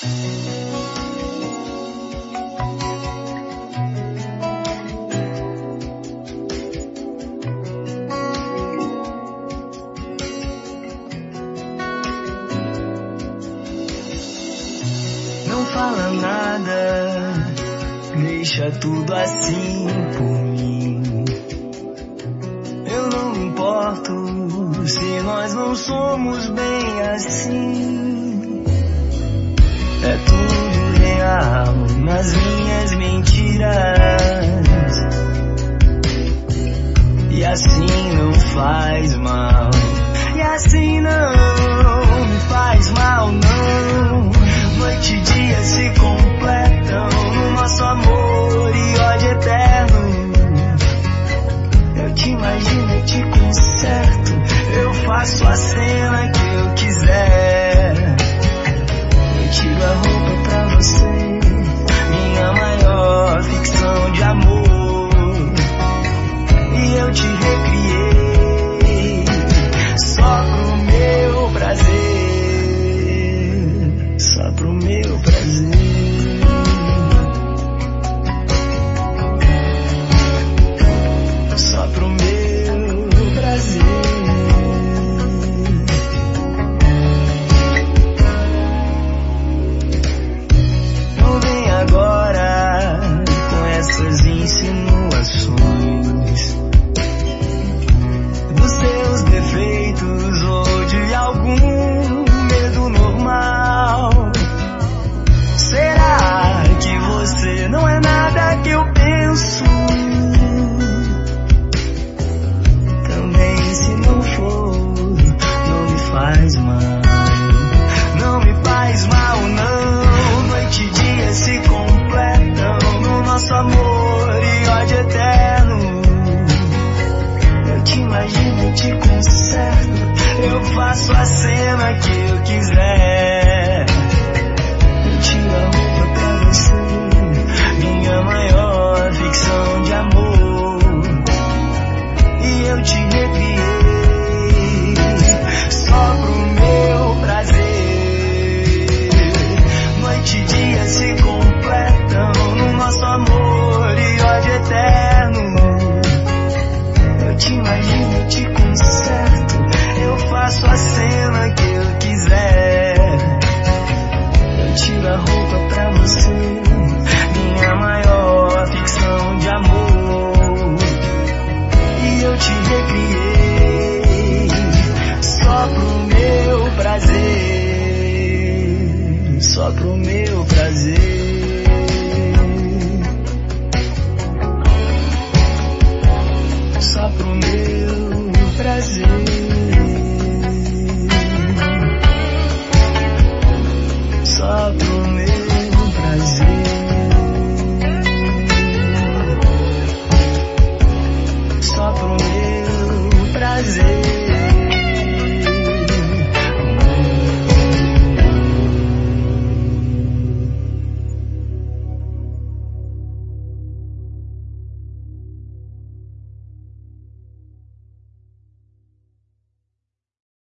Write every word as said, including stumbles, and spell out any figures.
Fala nada, deixa tudo assim por mim. Eu não me importo se nós não somos bem assim. É tudo real nas minhas mentiras, e assim não faz mal, e assim não me faz mal não. Noite e dia se completam no nosso amor e ódio eterno. Eu te imagino, eu te conserto, eu faço a cena que eu quiser. Eu tiro a roupa pra você, minha maior ficção de amor. E eu te recriei só pro meu prazer. Só pro meu prazer. Só pro meu prazer. Não vem agora com essas insinuações dos seus defeitos ou de algum medo normal. Será que você não é nada que eu penso? Também se não for, não me faz mal. Não me faz mal não. Noite e dia se completam no nosso amor e ódio eterno. Eu te imagino, eu te conserto, eu faço a cena que eu quiser. Tiro a roupa pra você, minha maior ficção de amor. E eu te recriei só pro meu prazer. Noite e dia se completam no nosso amor e ódio eterno. Eu te imagino, eu te conserto, eu faço a cena que eu quiser. Tiro a roupa pra você, minha maior ficção de amor. E eu te recriei só pro meu prazer. Só pro meu